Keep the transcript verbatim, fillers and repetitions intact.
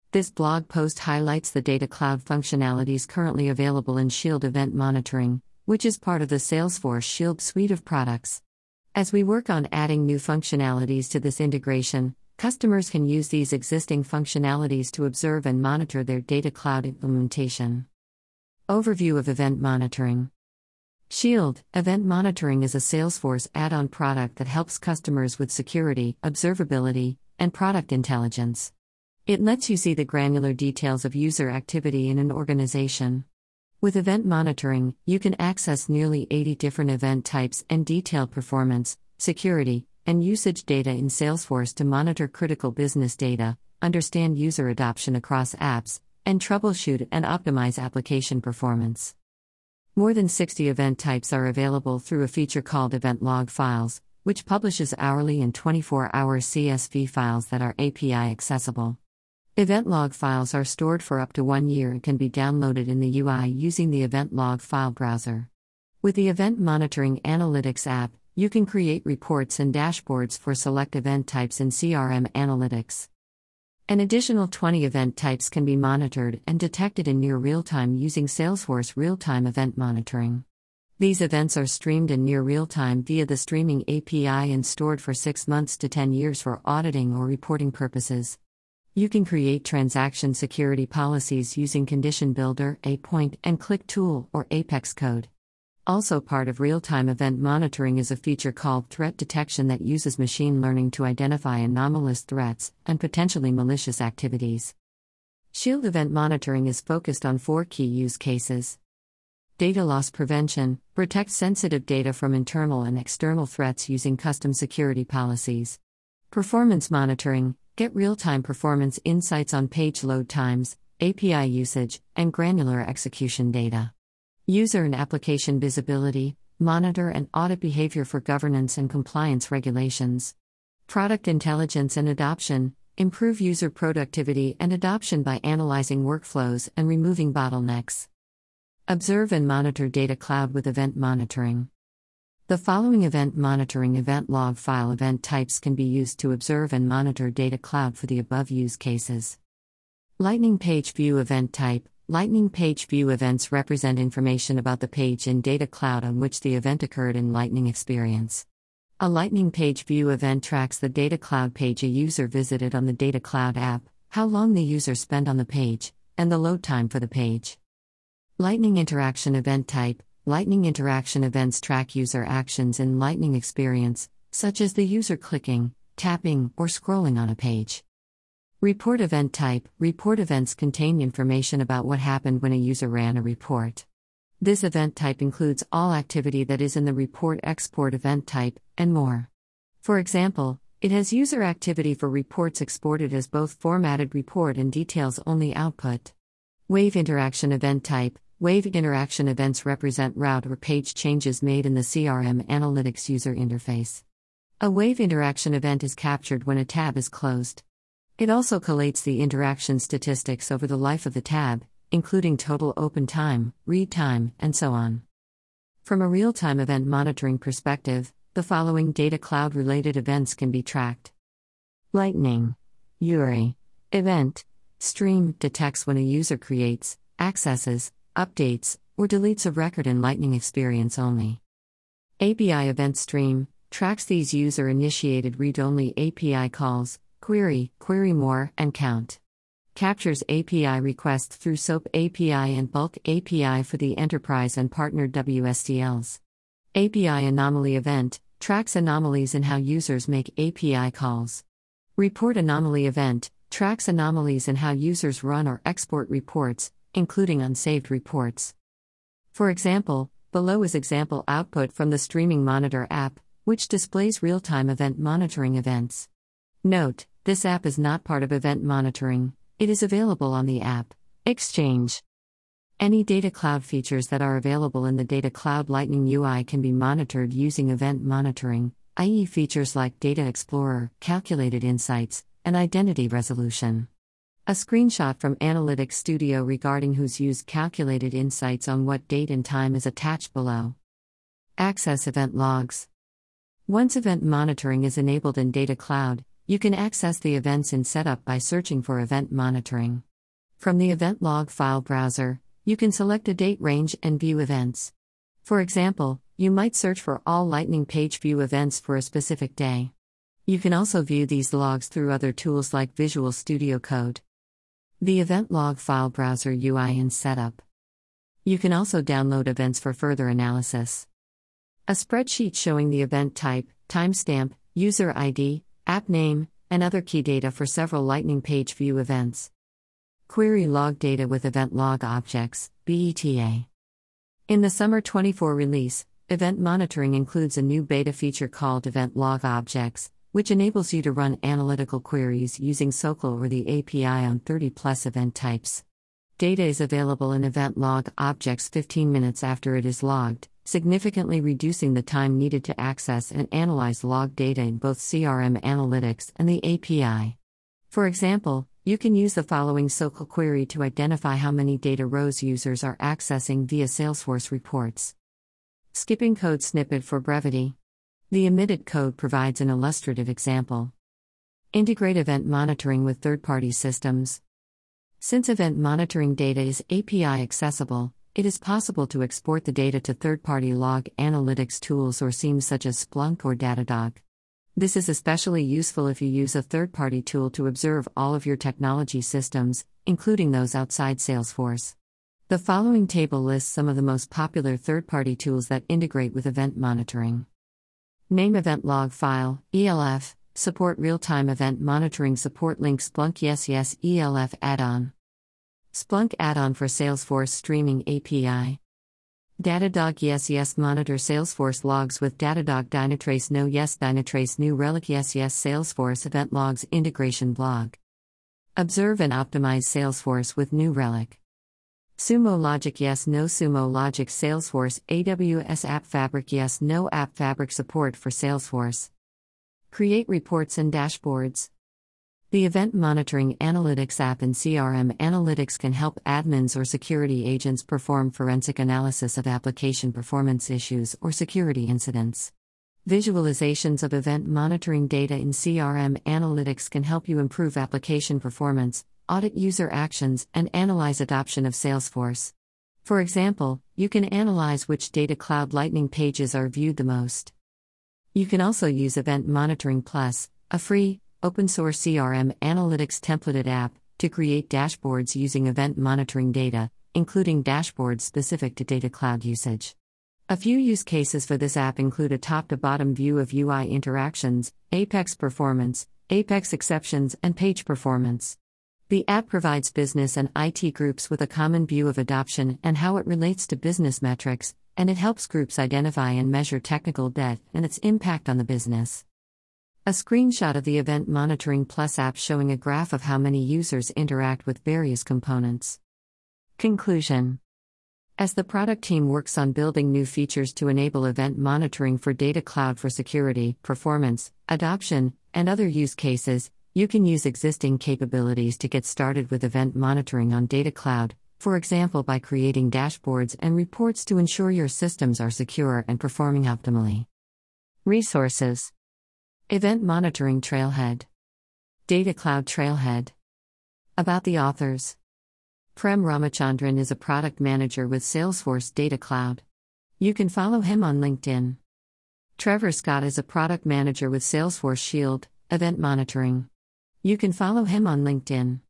This blog post highlights the Data Cloud functionalities currently available in Shield Event Monitoring, which is part of the Salesforce Shield suite of products. As we work on adding new functionalities to this integration, customers can use these existing functionalities to observe and monitor their Data Cloud implementation. Overview of Event Monitoring. Shield Event Monitoring is a Salesforce add-on product that helps customers with security, observability, and product intelligence. It lets you see the granular details of user activity in an organization. With Event Monitoring, you can access nearly eighty different event types and detailed performance, security, and usage data in Salesforce to monitor critical business data, understand user adoption across apps, and troubleshoot and optimize application performance. More than sixty event types are available through a feature called Event Log Files, which publishes hourly and twenty-four hour C S V files that are A P I accessible. Event log files are stored for up to one year and can be downloaded in the U I using the Event Log File Browser. With the Event Monitoring Analytics app, you can create reports and dashboards for select event types in C R M Analytics. An additional twenty event types can be monitored and detected in near real-time using Salesforce Real-Time Event Monitoring. These events are streamed in near real-time via the streaming A P I and stored for six months to ten years for auditing or reporting purposes. You can create transaction security policies using Condition Builder, a point-and-click tool, or Apex Code. Also part of real-time event monitoring is a feature called Threat Detection that uses machine learning to identify anomalous threats and potentially malicious activities. Shield Event Monitoring is focused on four key use cases. Data loss prevention: protect sensitive data from internal and external threats using custom security policies. Performance monitoring: get real-time performance insights on page load times, A P I usage, and granular execution data. User and application visibility: monitor and audit behavior for governance and compliance regulations. Product intelligence and adoption: improve user productivity and adoption by analyzing workflows and removing bottlenecks. Observe and monitor Data Cloud with Event Monitoring. The following event monitoring event log file event types can be used to observe and monitor Data Cloud for the above use cases. Lightning Page View Event Type: Lightning Page View events represent information about the page in Data Cloud on which the event occurred in Lightning Experience. A Lightning Page View event tracks the Data Cloud page a user visited on the Data Cloud app, how long the user spent on the page, and the load time for the page. Lightning Interaction Event Type: Lightning Interaction events track user actions in Lightning Experience, such as the user clicking, tapping, or scrolling on a page. Report Event Type: Report events contain information about what happened when a user ran a report. This event type includes all activity that is in the report export event type, and more. For example, it has user activity for reports exported as both formatted report and details-only output. Wave Interaction Event Type: Wave interaction events represent route or page changes made in the C R M Analytics user interface. A wave interaction event is captured when a tab is closed. It also collates the interaction statistics over the life of the tab, including total open time, read time, and so on. From a real-time event monitoring perspective, the following Data Cloud-related events can be tracked. Lightning U R I event: Stream detects when a user creates, accesses, updates, or deletes a record in Lightning Experience only. A P I Event Stream tracks these user-initiated read-only A P I calls, query, query more, and count. Captures A P I requests through SOAP A P I and Bulk A P I for the enterprise and partnered W S D Ls. A P I Anomaly Event tracks anomalies in how users make A P I calls. Report Anomaly Event tracks anomalies in how users run or export reports, including unsaved reports. For example, below is example output from the Streaming Monitor app, which displays real-time event monitoring events. Note: this app is not part of event monitoring. It is available on the App Exchange. Any Data Cloud features that are available in the Data Cloud Lightning U I can be monitored using event monitoring, that is features like Data Explorer, Calculated Insights, and Identity Resolution. A screenshot from Analytics Studio regarding who's used Calculated Insights on what date and time is attached below. Access event logs. Once event monitoring is enabled in Data Cloud, You can access the events in Setup by searching for Event Monitoring. From the Event Log file browser, you can select a date range and view events. For example, you might search for all Lightning Page View events for a specific day. You can also view these logs through other tools like Visual Studio Code. The Event Log file browser U I in Setup. You can also download events for further analysis. A spreadsheet showing the event type, timestamp, user I D, app name, and other key data for several Lightning Page View events. Query log data with event log objects, B E T A. In the Summer twenty-four release, Event Monitoring includes a new beta feature called Event Log Objects, which enables you to run analytical queries using S O C L or the A P I on thirty plus event types. Data is available in Event Log Objects fifteen minutes after it is logged, significantly reducing the time needed to access and analyze log data in both C R M Analytics and the A P I. For example, you can use the following S O C L query to identify how many data rows users are accessing via Salesforce reports. Skipping code snippet for brevity. The omitted code provides an illustrative example. Integrate event monitoring with third-party systems. Since event monitoring data is A P I accessible, it is possible to export the data to third-party log analytics tools or SIEMs such as Splunk or Datadog. This is especially useful if you use a third-party tool to observe all of your technology systems, including those outside Salesforce. The following table lists some of the most popular third-party tools that integrate with event monitoring. Name event log file, E L F, support real-time event monitoring support link Splunk Yes Yes E L F add-on. Splunk add-on for Salesforce streaming A P I. Datadog Yes Yes monitor Salesforce logs with Datadog Dynatrace No Yes Dynatrace New Relic Yes Yes Salesforce event logs integration blog. Observe and optimize Salesforce with New Relic. Sumo Logic Yes No Sumo Logic Salesforce A W S App Fabric Yes No App Fabric support for Salesforce. Create reports and dashboards. The Event Monitoring Analytics app in C R M Analytics can help admins or security agents perform forensic analysis of application performance issues or security incidents. Visualizations of event monitoring data in C R M Analytics can help you improve application performance, audit user actions, and analyze adoption of Salesforce. For example, you can analyze which Data Cloud Lightning pages are viewed the most. You can also use Event Monitoring Plus, a free, open-source C R M Analytics templated app, to create dashboards using event monitoring data, including dashboards specific to Data Cloud usage. A few use cases for this app include a top-to-bottom view of U I interactions, Apex performance, Apex exceptions, and page performance. The app provides business and I T groups with a common view of adoption and how it relates to business metrics, and it helps groups identify and measure technical debt and its impact on the business. A screenshot of the Event Monitoring Plus app showing a graph of how many users interact with various components. Conclusion. As the product team works on building new features to enable event monitoring for Data Cloud for security, performance, adoption, and other use cases, you can use existing capabilities to get started with event monitoring on Data Cloud, for example by creating dashboards and reports to ensure your systems are secure and performing optimally. Resources. Event Monitoring Trailhead. Data Cloud Trailhead. About the authors. Prem Ramachandran is a product manager with Salesforce Data Cloud. You can follow him on LinkedIn. Trevor Scott is a product manager with Salesforce Shield, Event Monitoring. You can follow him on LinkedIn.